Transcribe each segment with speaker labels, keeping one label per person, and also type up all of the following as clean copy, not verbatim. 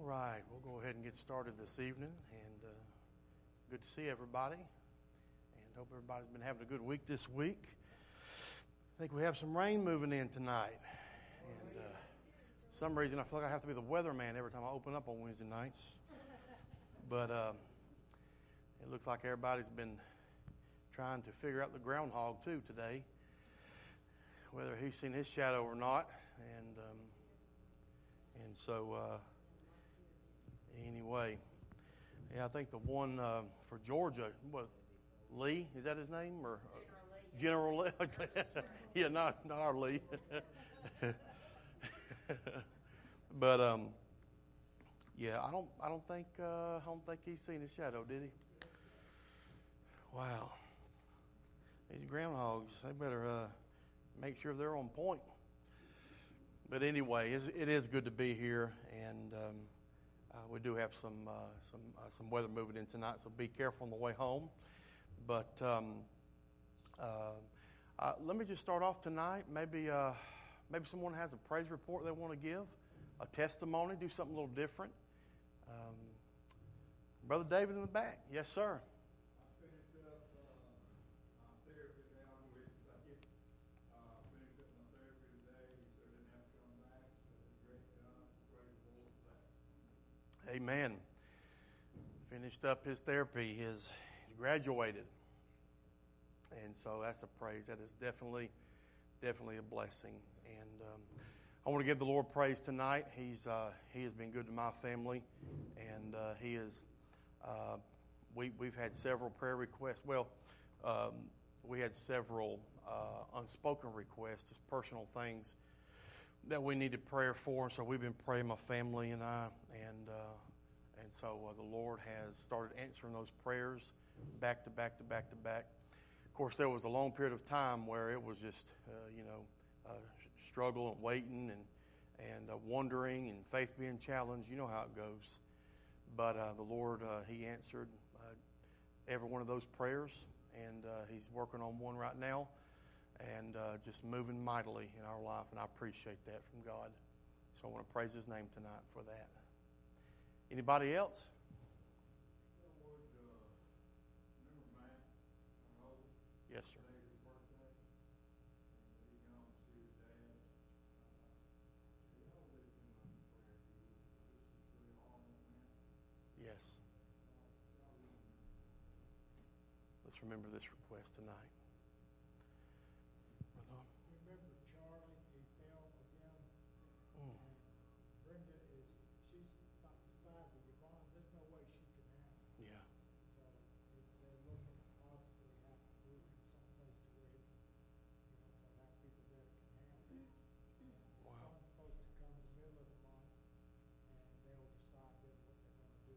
Speaker 1: All right, we'll go ahead and get started this evening, and good to see everybody, and hope everybody's been having a good week this week. I think we have some rain moving in tonight, and for some reason I feel like I have to be the weatherman every time I open up on Wednesday nights, but it looks like everybody's been trying to figure out the groundhog too today, whether he's seen his shadow or not, and so anyway, yeah, I think the one for Georgia, what, Lee, is that his name, or General Lee? Yeah, not our Lee. But yeah, I don't think he's seen his shadow, did he? Wow, these groundhogs, they better make sure they're on point. But anyway, it is good to be here, and we do have some weather moving in tonight, so be careful on the way home. But let me just start off tonight. Maybe someone has a praise report they want to give, a testimony, do something a little different. Brother David in the back, yes, sir. Amen. Finished up his therapy. He's graduated. And so that's a praise. That is definitely a blessing. And I want to give the Lord praise tonight. He has been good to my family. And he is, we've had several prayer requests. Well, we had several unspoken requests, just personal things that we needed prayer for. So we've been praying, my family and I, and so the Lord has started answering those prayers back to back to back to back. Of course, there was a long period of time where it was just struggle and waiting and wondering and faith being challenged. You know how it goes. But the Lord, He answered every one of those prayers, and He's working on one right now. And just moving mightily in our life, and I appreciate that from God. So I want to praise His name tonight for that. Anybody else? Yes, sir. Yes. Let's remember this request tonight.
Speaker 2: Remember Charlie, he fell again. And Brenda she's about the size of Yvonne. There's no way she can handle it.
Speaker 1: Yeah.
Speaker 2: So they're looking to possibly have to move him someplace to where he can, have people there that can handle it. And
Speaker 1: Wow.
Speaker 2: some supposed to come in the middle of the month, and they'll decide then what they're going to do.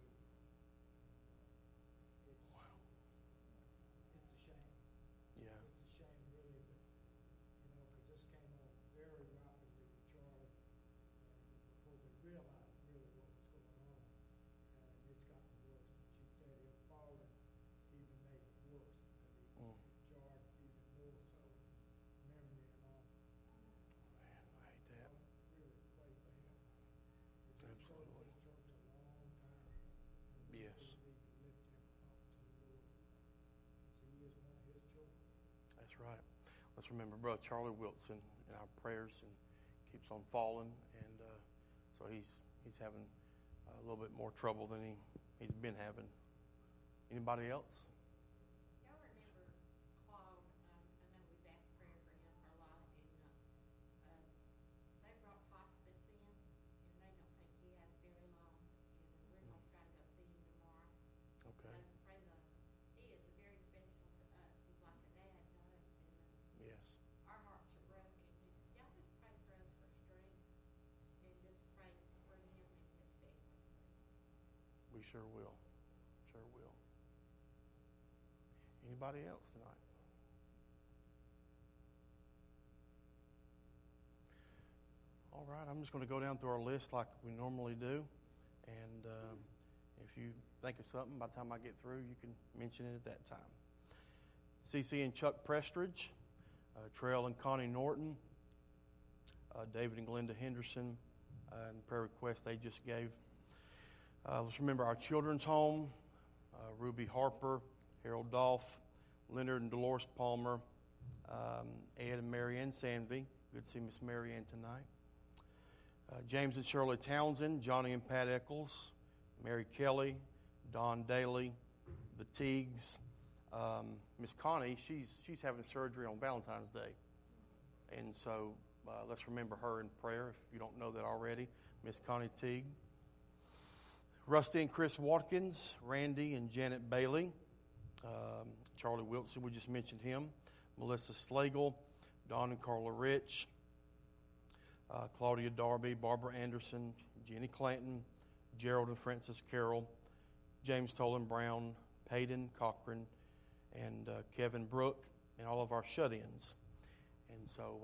Speaker 1: Wow.
Speaker 2: It's a shame.
Speaker 1: Yeah.
Speaker 2: It's a shame, really, but because this came on very rapidly with Charlie, and before they realized really what was going on, and it's gotten worse. And she said him falling even made it worse, and he jarred even more so his memory and all.
Speaker 1: Man, I hate that.
Speaker 2: Really pray for him. He's served
Speaker 1: Absolutely.
Speaker 2: this church a long time, and we
Speaker 1: Yes.
Speaker 2: really need to lift him up to the Lord, because he is one of His children.
Speaker 1: That's right. Let's remember Brother Charlie Wilson in our prayers, and keeps on falling, and so he's having a little bit more trouble than he's been having. Anybody else?
Speaker 3: Y'all remember Claude? I know we've asked prayer for him for a lot, and they brought hospice in, and they don't think he has very long, and we're going to try to go see him tomorrow.
Speaker 1: Okay.
Speaker 3: So pray he is very special to us. He's like a dad to us, and
Speaker 1: Yes.
Speaker 3: our hearts are broken. Y'all just pray for us for strength, and just pray for him and his family.
Speaker 1: We sure will. Sure will. Anybody else tonight? All right, I'm just going to go down through our list like we normally do. And if you think of something, by the time I get through, you can mention it at that time. CC and Chuck Prestridge, Trail and Connie Norton, David and Glenda Henderson, and the prayer request they just gave. Let's remember our children's home, Ruby Harper, Harold Dolph, Leonard and Dolores Palmer, Ed and Marianne Sanvey. Good to see Miss Marianne tonight. James and Shirley Townsend, Johnny and Pat Eccles, Mary Kelly, Don Daly, the Teagues. Miss Connie, she's having surgery on Valentine's Day. And so let's remember her in prayer if you don't know that already. Miss Connie Teague. Rusty and Chris Watkins, Randy and Janet Bailey, Charlie Wilson, we just mentioned him, Melissa Slagle, Don and Carla Rich, Claudia Darby, Barbara Anderson, Jenny Clanton, Gerald and Francis Carroll, James Tolan Brown, Peyton Cochran, and Kevin Brook, and all of our shut-ins. And so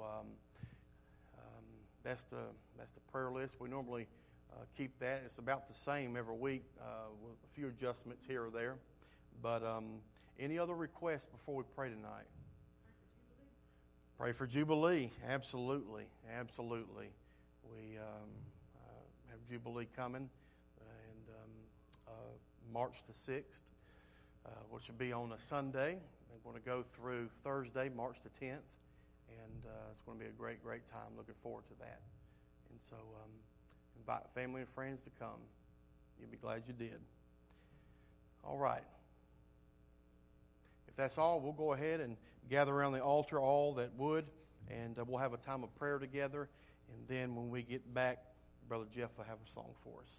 Speaker 1: that's the prayer list. We normally keep that. It's about the same every week with a few adjustments here or there. But any other requests before we pray tonight? Pray for Jubilee. Absolutely. Absolutely. We have Jubilee coming, and March the 6th, which will be on a Sunday. We're going to go through Thursday, March the 10th, and it's going to be a great, great time. Looking forward to that. And so invite family and friends to come. You'll be glad you did. All right. If that's all, we'll go ahead and gather around the altar, all that would, and we'll have a time of prayer together. And then when we get back, Brother Jeff will have a song for us.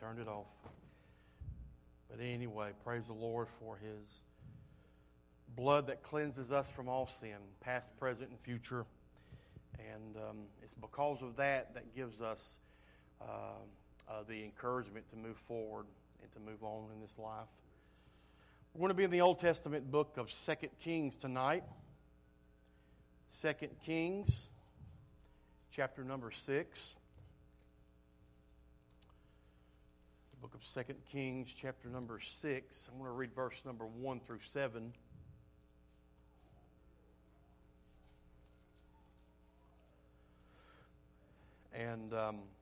Speaker 1: turned it off. But anyway, praise the Lord for His blood that cleanses us from all sin, past, present, and future. And it's because of that that gives us the encouragement to move forward and to move on in this life. We're going to be in the Old Testament book of 2 Kings tonight. 2 Kings, chapter number 6. The book of 2 Kings, chapter number 6. I'm going to read verse number 1 through 7. And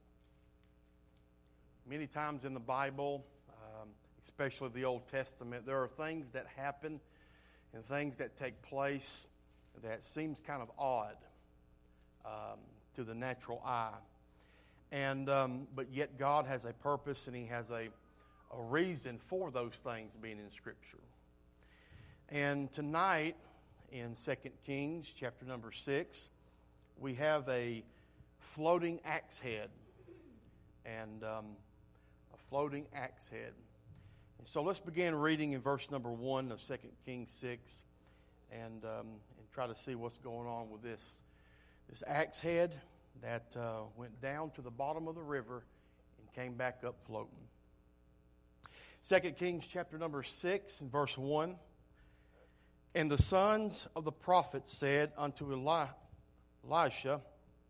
Speaker 1: many times in the Bible, especially the Old Testament, there are things that happen and things that take place that seems kind of odd to the natural eye. And but yet God has a purpose and He has a reason for those things being in Scripture. And tonight in 2 Kings chapter number 6, we have a floating axe head. And a floating axe head. And so let's begin reading in verse number 1 of 2 Kings 6 and try to see what's going on with this axe head that went down to the bottom of the river and came back up floating. 2 Kings chapter number 6 and verse 1. And the sons of the prophets said unto Elisha,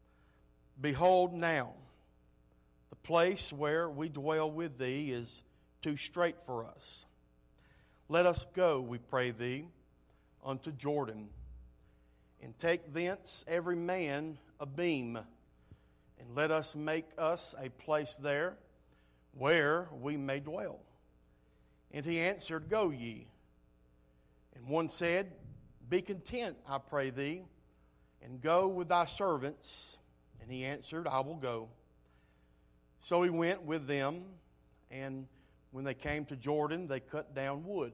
Speaker 1: Behold now, the place where we dwell with thee is too strait for us. Let us go, we pray thee, unto Jordan, and take thence every man a beam, and let us make us a place there where we may dwell. And he answered, Go ye. And one said, Be content, I pray thee, and go with thy servants. And he answered, I will go. So he went with them, and when they came to Jordan, they cut down wood.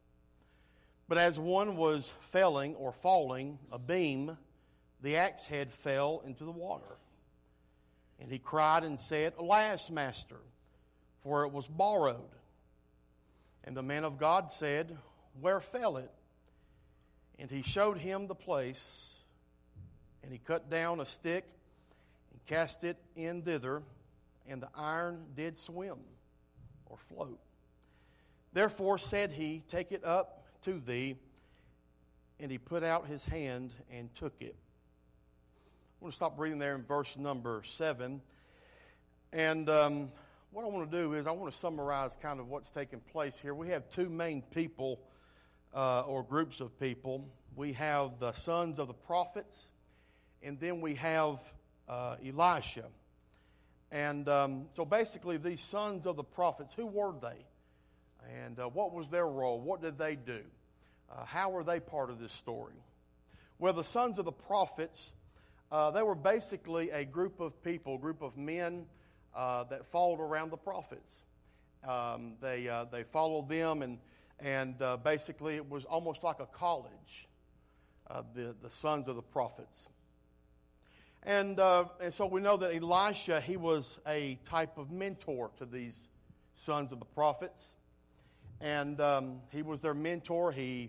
Speaker 1: But as one was felling or falling a beam, the axe head fell into the water. And he cried and said, Alas, master, for it was borrowed. And the man of God said, Where fell it? And he showed him the place, and he cut down a stick and cast it in thither, and the iron did swim or float. Therefore said he, Take it up to thee. And he put out his hand and took it. I want to stop reading there in verse number 7. And what I want to do is I want to summarize kind of what's taking place here. We have two main people or groups of people. We have the sons of the prophets, and then we have Elisha. And so basically these sons of the prophets, who were they? And what was their role? What did they do? How were they part of this story? Well, the sons of the prophets, they were basically a group of people, a group of men that followed around the prophets. They followed them, and basically it was almost like a college, the sons of the prophets. And so we know that Elisha, he was a type of mentor to these sons of the prophets. And he was their mentor. He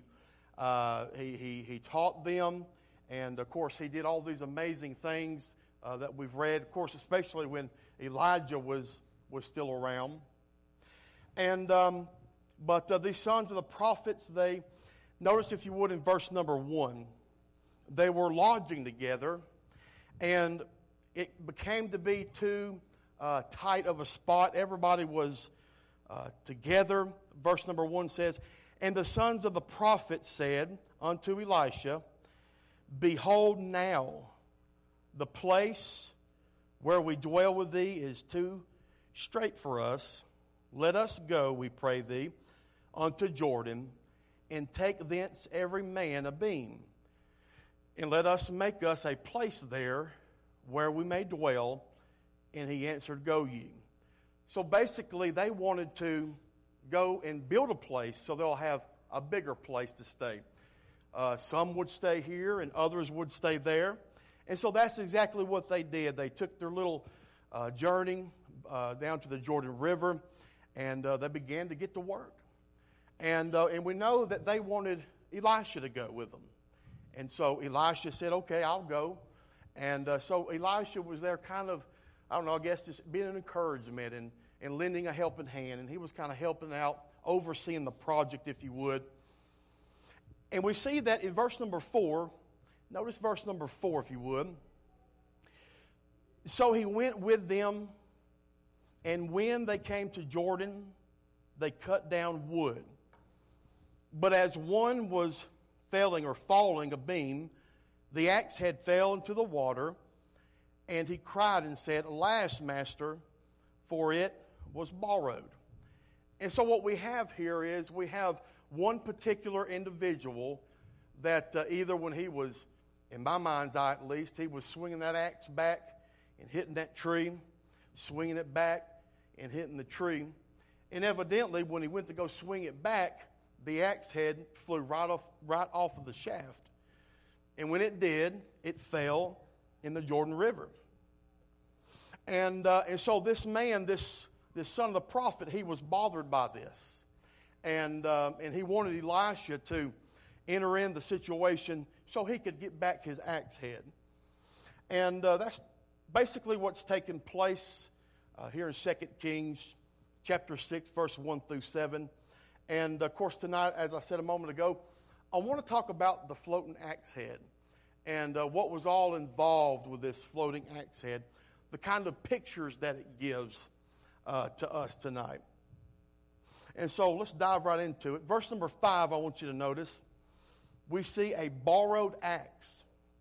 Speaker 1: taught them. And, of course, he did all these amazing things that we've read, of course, especially when Elijah was still around. And but these sons of the prophets, they, notice if you would in verse number 1, they were lodging together. And it became to be too tight of a spot. Everybody was together. Verse number 1 says, And the sons of the prophets said unto Elisha, Behold now, the place where we dwell with thee is too strait for us. Let us go, we pray thee, unto Jordan, and take thence every man a beam. And let us make us a place there where we may dwell. And he answered, Go ye. So basically they wanted to go and build a place so they'll have a bigger place to stay. Some would stay here and others would stay there. And so that's exactly what they did. They took their little journey down to the Jordan River. And they began to get to work. And we know that they wanted Elisha to go with them. And so Elisha said, okay, I'll go. And so Elisha was there kind of, I don't know, I guess just being an encouragement and lending a helping hand. And he was kind of helping out, overseeing the project, if you would. And we see that in verse number 4. Notice verse number 4, if you would. So he went with them, and when they came to Jordan, they cut down wood. But as one was felling or falling a beam, the axe head fell into the water, and he cried and said, Alas, master, for it was borrowed. And so what we have here is we have one particular individual that either when he was, in my mind's eye at least, he was swinging that axe back and hitting that tree, swinging it back and hitting the tree. And evidently, when he went to go swing it back, the axe head flew right off of the shaft. And when it did, it fell in the Jordan River. And so this man, this son of the prophet, he was bothered by this. And he wanted Elisha to enter in the situation so he could get back his axe head. And that's basically what's taken place here in 2 Kings chapter 6, verse 1 through 7. And, of course, tonight, as I said a moment ago, I want to talk about the floating axe head and what was all involved with this floating axe head, the kind of pictures that it gives to us tonight. And so let's dive right into it. Verse number 5, I want you to notice, we see a borrowed axe.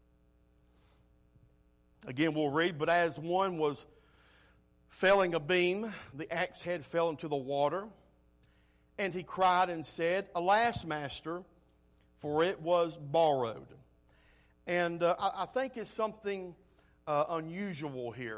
Speaker 1: Again, we'll read, but as one was felling a beam, the axe head fell into the water, and he cried and said, Alas, master, for it was borrowed. And I think it's something unusual here.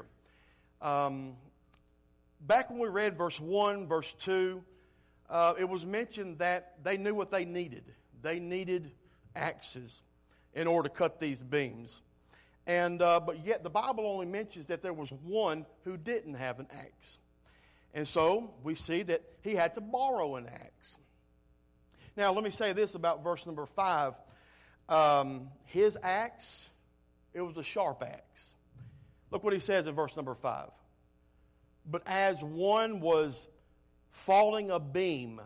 Speaker 1: Back when we read verse 1, verse 2, it was mentioned that they knew what they needed. They needed axes in order to cut these beams. And but yet the Bible only mentions that there was one who didn't have an axe. And so we see that he had to borrow an axe. Now let me say this about verse number 5. His axe, it was a sharp axe. Look what he says in verse number 5. But as one was falling a beam,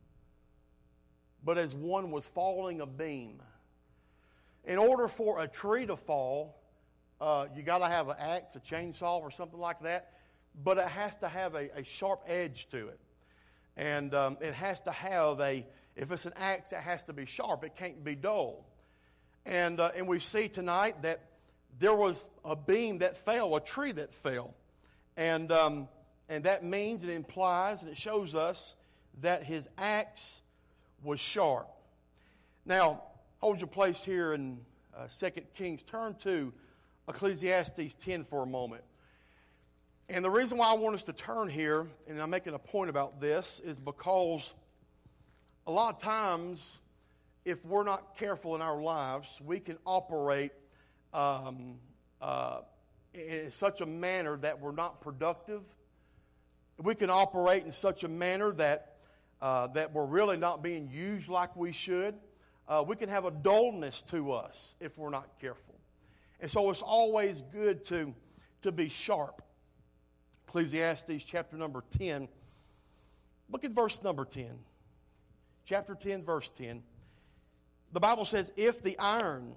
Speaker 1: in order for a tree to fall, you got to have an axe, a chainsaw, or something like that. But it has to have a sharp edge to it. And it has to have if it's an axe, it has to be sharp. It can't be dull. And we see tonight that there was a beam that fell, a tree that fell. And that means, it implies, and it shows us that his axe was sharp. Now, hold your place here in 2 Kings. Turn to Ecclesiastes 10 for a moment. And the reason why I want us to turn here, and I'm making a point about this, is because a lot of times, if we're not careful in our lives, we can operate in such a manner that we're not productive. We can operate in such a manner that we're really not being used like we should. We can have a dullness to us if we're not careful. And so it's always good to be sharp. Ecclesiastes chapter number 10. Look at verse number 10. Chapter 10, verse 10. The Bible says, if the iron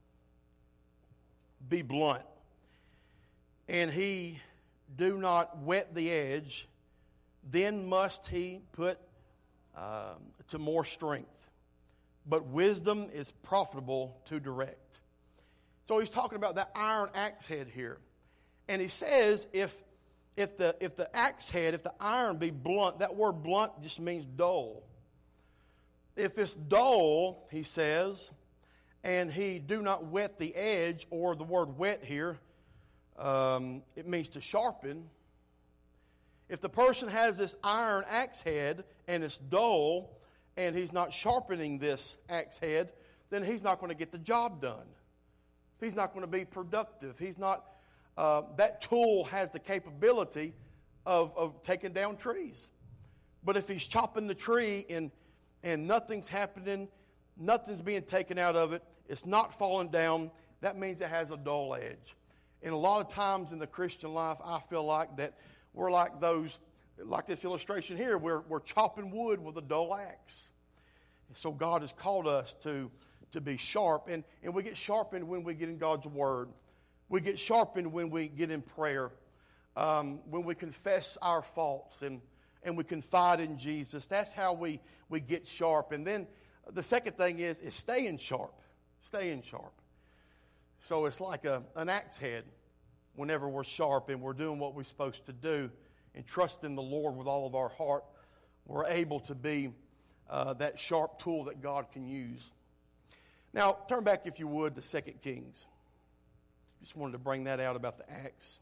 Speaker 1: be blunt, and he do not whet the edge, then must he put to more strength. But wisdom is profitable to direct. So he's talking about that iron axe head here. And he says, if the axe head, if the iron be blunt, that word blunt just means dull. If it's dull, he says, and he do not whet the edge, or the word whet here, it means to sharpen. If the person has this iron axe head and it's dull, and he's not sharpening this axe head, then he's not going to get the job done. He's not going to be productive. He's not. That tool has the capability of taking down trees. But if he's chopping the tree and nothing's happening, nothing's being taken out of it, it's not falling down, that means it has a dull edge. And a lot of times in the Christian life, I feel like that we're like this illustration here, we're chopping wood with a dull axe. And so God has called us to be sharp, and we get sharpened when we get in God's Word. We get sharpened when we get in prayer, when we confess our faults and we confide in Jesus. That's how we get sharp. And then the second thing is staying sharp. Staying sharp. So it's like an axe head whenever we're sharp and we're doing what we're supposed to do and trusting the Lord with all of our heart. We're able to be that sharp tool that God can use. Now, turn back, if you would, to 2 Kings. Just wanted to bring that out about the axe.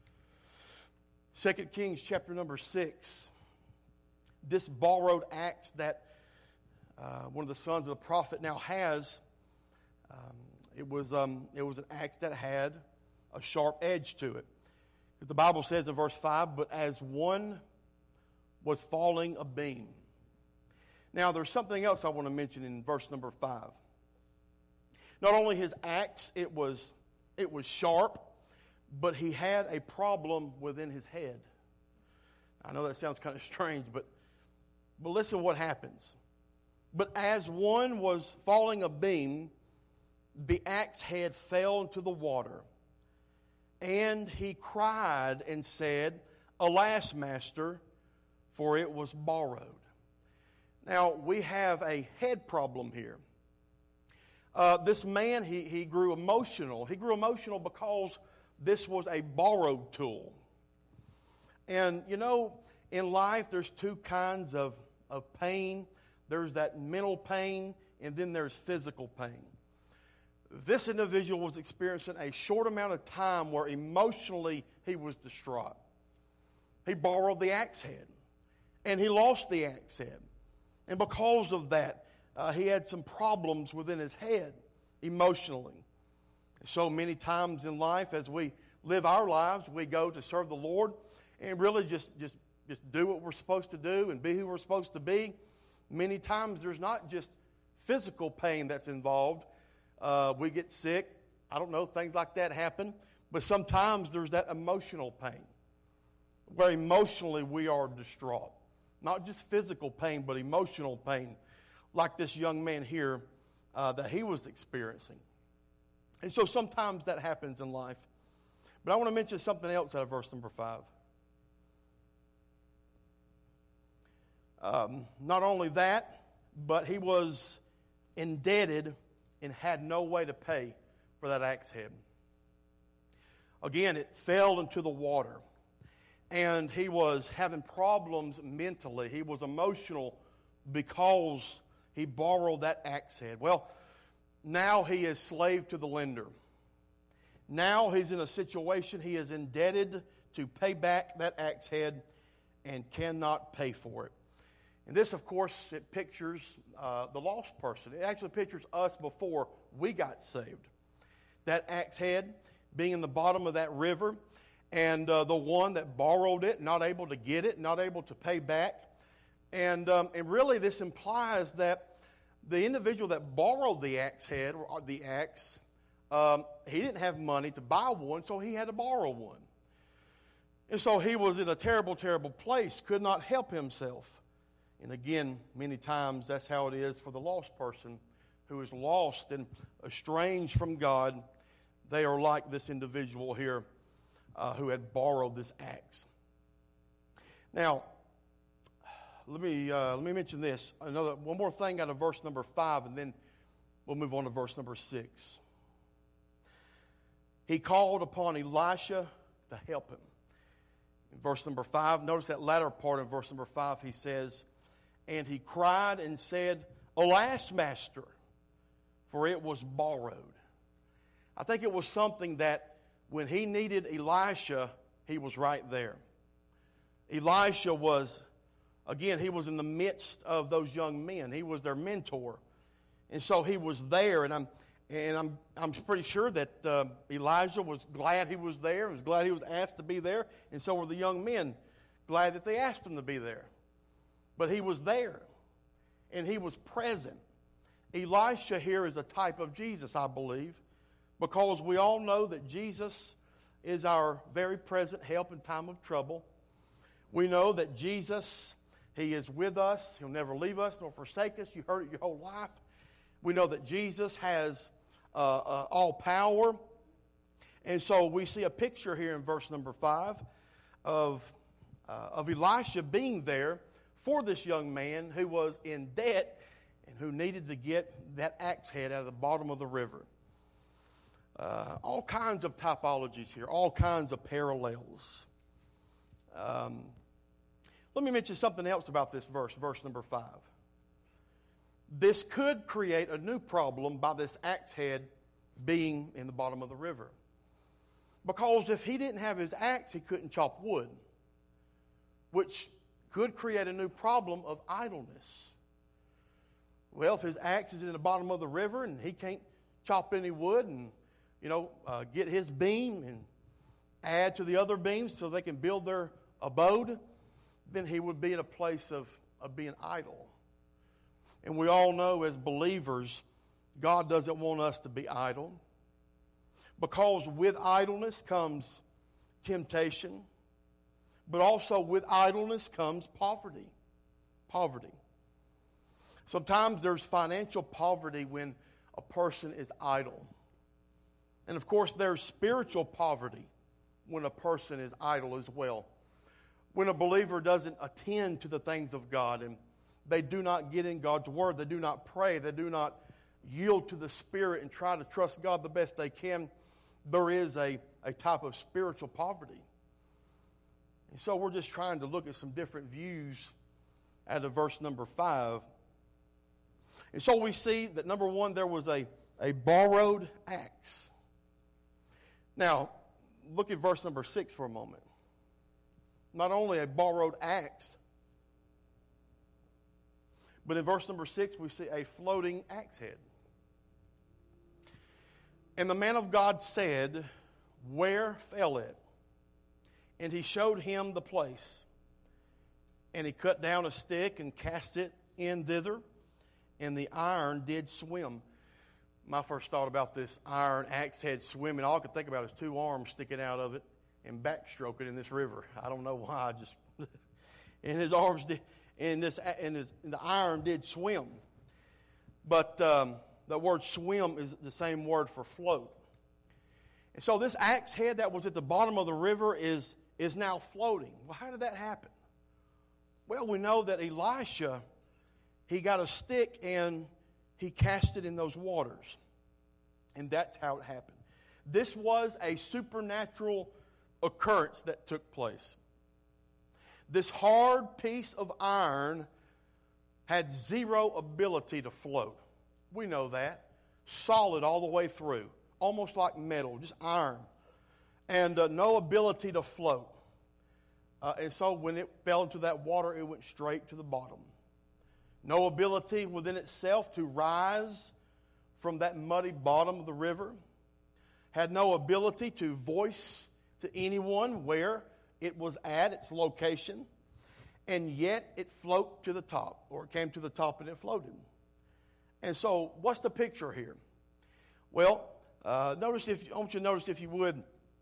Speaker 1: 2 Kings chapter number 6. This borrowed axe that one of the sons of the prophet now has, it was an axe that had a sharp edge to it. The Bible says in verse 5, but as one was falling a beam. Now, there's something else I want to mention in verse number 5. Not only his axe, it was sharp, but he had a problem within his head. I know that sounds kind of strange, but listen what happens. But as one was falling a beam, the axe head fell into the water, and he cried and said, Alas, master, for it was borrowed. Now, we have a head problem here. This man, he grew emotional. He grew emotional because this was a borrowed tool. And, you know, in life, there's two kinds of pain. There's that mental pain, and then there's physical pain. This individual was experiencing a short amount of time where emotionally he was distraught. He borrowed the axe head, and he lost the axe head. And because of that, he had some problems within his head emotionally. So many times in life, as we live our lives, we go to serve the Lord and really just do what we're supposed to do and be who we're supposed to be. Many times there's not just physical pain that's involved. We get sick. I don't know, things like that happen. But sometimes there's that emotional pain where emotionally we are distraught. Not just physical pain, but emotional pain, like this young man here that he was experiencing. And so sometimes that happens in life. But I want to mention something else out of verse number 5. Not only that, but he was indebted and had no way to pay for that axe head. Again, it fell into the water. And he was having problems mentally. He was emotional because he borrowed that axe head. Well, now he is slave to the lender. Now he's in a situation he is indebted to pay back that axe head and cannot pay for it. And this, of course, it pictures the lost person. It actually pictures us before we got saved. That axe head being in the bottom of that river, and the one that borrowed it, not able to get it, not able to pay back. And really this implies that the individual that borrowed the axe head, or the axe, he didn't have money to buy one, so he had to borrow one. And so he was in a terrible, terrible place, could not help himself. And again, many times that's how it is for the lost person who is lost and estranged from God. They are like this individual here who had borrowed this axe. Now, let me mention this. One more thing out of verse number 5, and then we'll move on to verse number 6. He called upon Elisha to help him. In verse number 5, notice that latter part in verse number 5, he says, and he cried and said, Alas, master, for it was borrowed. I think it was something that when he needed Elisha, he was right there. Elisha was, again, he was in the midst of those young men. He was their mentor. And so he was there, and I'm pretty sure that Elijah was glad he was there, was glad he was asked to be there, and so were the young men glad that they asked him to be there. but he was there, and he was present. Elisha here is a type of Jesus, I believe, because we all know that Jesus is our very present help in time of trouble. We know that Jesus, he is with us. He'll never leave us nor forsake us. You heard it your whole life. We know that Jesus has all power. And so we see a picture here in verse number 5 of Elisha being there for this young man who was in debt and who needed to get that axe head out of the bottom of the river. All kinds of typologies here, all kinds of parallels. Let me mention something else about this verse number 5. This could create a new problem by this axe head being in the bottom of the river. Because if he didn't have his axe, he couldn't chop wood, which could create a new problem of idleness. Well, if his axe is in the bottom of the river and he can't chop any wood and, get his beam and add to the other beams so they can build their abode, then he would be in a place of being idle. And we all know as believers, God doesn't want us to be idle. Because with idleness comes temptation, but also with idleness comes poverty. Poverty. Sometimes there's financial poverty when a person is idle. And of course there's spiritual poverty when a person is idle as well. When a believer doesn't attend to the things of God and they do not get in God's Word, they do not pray, they do not yield to the Spirit and try to trust God the best they can, there is a type of spiritual poverty. And so we're just trying to look at some different views out of verse number 5. And so we see that number 1, there was a borrowed axe. Now, look at verse number 6 for a moment. Not only a borrowed axe, but in verse number 6 we see a floating axe head. And the man of God said, "Where fell it?" And he showed him the place. And he cut down a stick and cast it in thither, and the iron did swim. My first thought about this iron axe head swimming, all I could think about is 2 arms sticking out of it and backstroking in this river. I don't know why. And his arms did, and the iron did swim. But the word swim is the same word for float. And so this axe head that was at the bottom of the river is now floating. Well, how did that happen? Well, we know that Elisha, he got a stick and he cast it in those waters. And that's how it happened. This was a supernatural occurrence that took place. This hard piece of iron had zero ability to float. We know that. Solid all the way through. Almost like metal, just iron. And no ability to float. And so when it fell into that water, it went straight to the bottom. No ability within itself to rise from that muddy bottom of the river. Had no ability to voice to anyone where it was at, its location. And yet it floated to the top, or it came to the top and it floated. And so what's the picture here? Well, I want you to notice, if you would,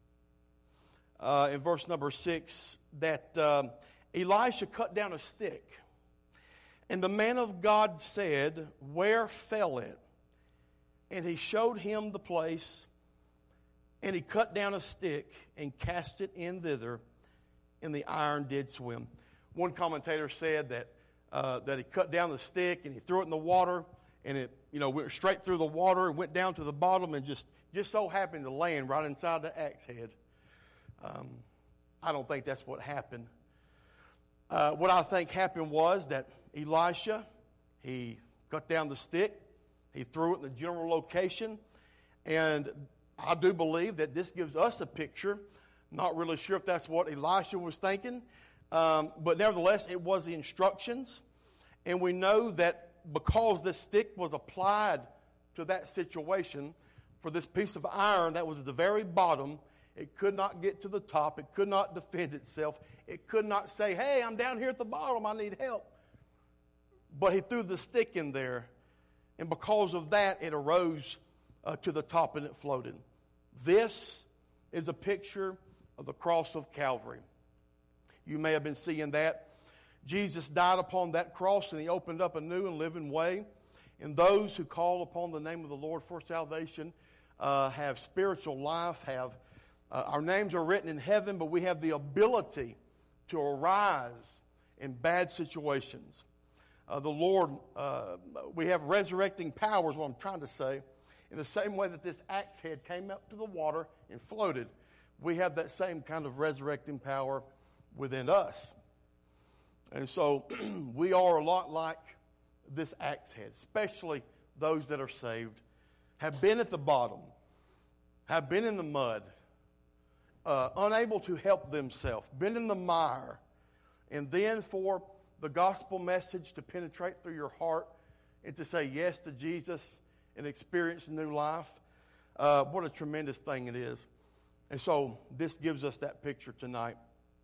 Speaker 1: in verse number 6, that Elisha cut down a stick. And the man of God said, "Where fell it?" And he showed him the place, and he cut down a stick and cast it in thither, and the iron did swim. One commentator said that he cut down the stick and he threw it in the water, and it went straight through the water and went down to the bottom and just so happened to land right inside the axe head. I don't think that's what happened. What I think happened was that Elisha, he cut down the stick, he threw it in the general location, and I do believe that this gives us a picture. Not really sure if that's what Elisha was thinking, but nevertheless, it was the instructions, and we know that because this stick was applied to that situation, for this piece of iron that was at the very bottom, it could not get to the top. It could not defend itself. It could not say, "Hey, I'm down here at the bottom. I need help." but he threw the stick in there, and because of that, it arose to the top and it floated. This is a picture of the cross of Calvary. You may have been seeing that. Jesus died upon that cross, and he opened up a new and living way. And those who call upon the name of the Lord for salvation have spiritual life, our names are written in heaven, but we have the ability to arise in bad situations. The Lord, we have resurrecting power is what I'm trying to say. In the same way that this axe head came up to the water and floated, we have that same kind of resurrecting power within us. And so we are a lot like this axe head, especially those that are saved, have been at the bottom, have been in the mud, unable to help themselves, been in the mire, and then for the gospel message to penetrate through your heart and to say yes to Jesus and experience new life, what a tremendous thing it is. And so this gives us that picture tonight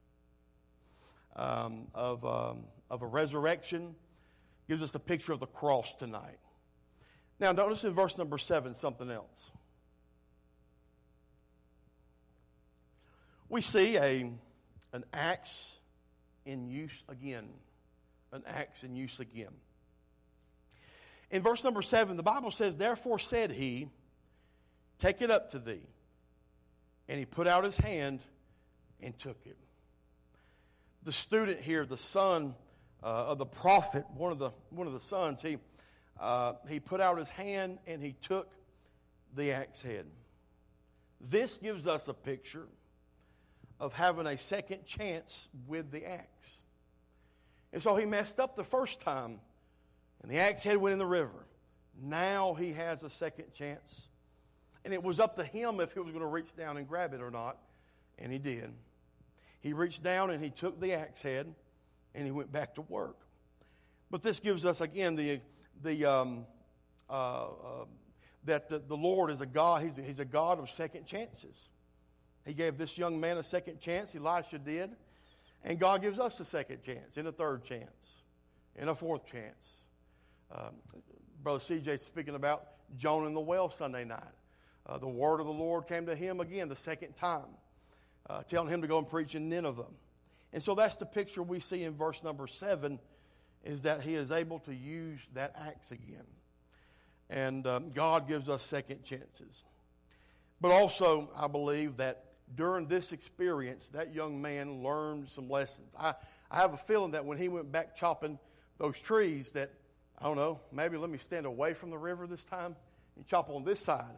Speaker 1: of a resurrection, gives us a picture of the cross tonight. Now notice in verse number 7 something else. We see an axe in use again. An axe in use again. In verse number 7, the Bible says, "Therefore said he, take it up to thee. And he put out his hand and took it." The student here, the son of the prophet, one of the sons, he put out his hand and he took the axe head. This gives us a picture of having a second chance with the axe. And so he messed up the first time, and the axe head went in the river. Now he has a second chance. And it was up to him if he was going to reach down and grab it or not, and he did. He reached down and he took the axe head, and he went back to work. But this gives us again that the Lord is a God. He's a God of second chances. He gave this young man a second chance. Elisha did. And God gives us a second chance, and a third chance, and a fourth chance. Brother CJ is speaking about Jonah in the well Sunday night. The word of the Lord came to him again the second time, telling him to go and preach in Nineveh. And so that's the picture we see in verse number 7, is that he is able to use that axe again. And God gives us second chances. But also, I believe that during this experience, that young man learned some lessons. I have a feeling that when he went back chopping those trees, that, I don't know, maybe let me stand away from the river this time and chop on this side.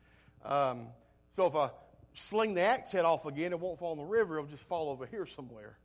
Speaker 1: So if I sling the axe head off again, it won't fall in the river, it'll just fall over here somewhere.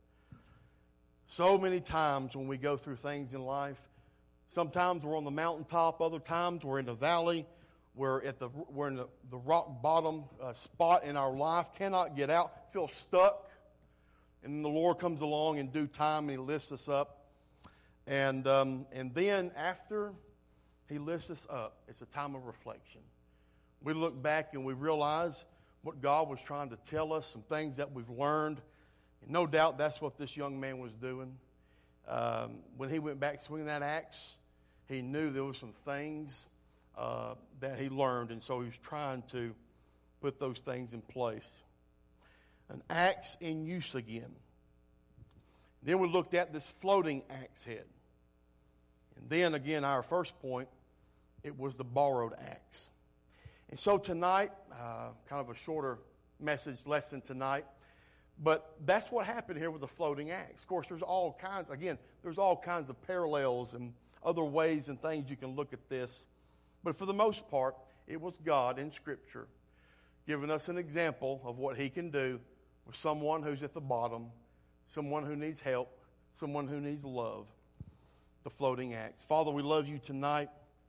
Speaker 1: So many times when we go through things in life, sometimes we're on the mountaintop, other times we're in the valley, we're in the rock bottom spot in our life, cannot get out, feel stuck, and then the Lord comes along in due time and He lifts us up. And then after He lifts us up, it's a time of reflection. We look back and we realize what God was trying to tell us, some things that we've learned. And no doubt that's what this young man was doing. When he went back swinging that axe, he knew there were some things that he learned, and so he was trying to put those things in place. An axe in use again. Then we looked at this floating axe head. And then again, our first point, it was the borrowed axe. And so tonight, kind of a shorter message lesson tonight, but that's what happened here with the floating axe. Of course, there's all kinds of parallels and other ways and things you can look at this. But for the most part, it was God in Scripture giving us an example of what He can do with someone who's at the bottom, someone who needs help, someone who needs love. The floating axe. Father, we love You tonight.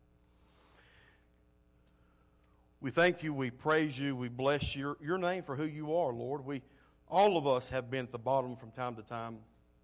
Speaker 1: We thank You, we praise You, we bless Your name for who You are, Lord. All of us have been at the bottom from time to time.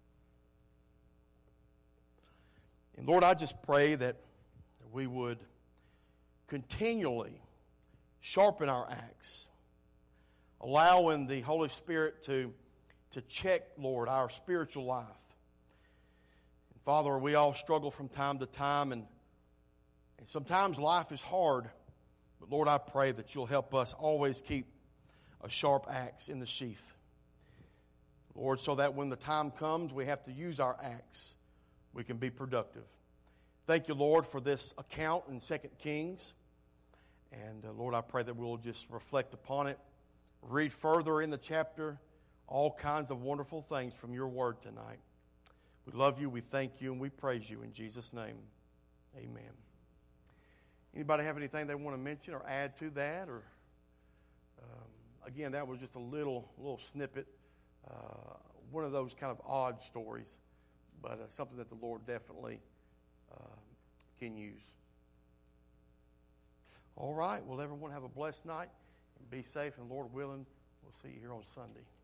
Speaker 1: And Lord, I just pray that we would continually sharpen our axe, allowing the Holy Spirit to check, Lord, our spiritual life. And Father, we all struggle from time to time, and sometimes life is hard. But Lord, I pray that you'll help us always keep a sharp axe in the sheath. Lord, so that when the time comes we have to use our axe, we can be productive. Thank you, Lord, for this account in 2 Kings. And Lord, I pray that we'll just reflect upon it, read further in the chapter, all kinds of wonderful things from your word tonight. We love you, we thank you, and we praise you in Jesus' name. Amen. Anybody have anything they want to mention or add to that? Or again, that was just a little snippet, one of those kind of odd stories, but something that the Lord definitely can use. All right. Well, everyone have a blessed night and be safe. And Lord willing, we'll see you here on Sunday.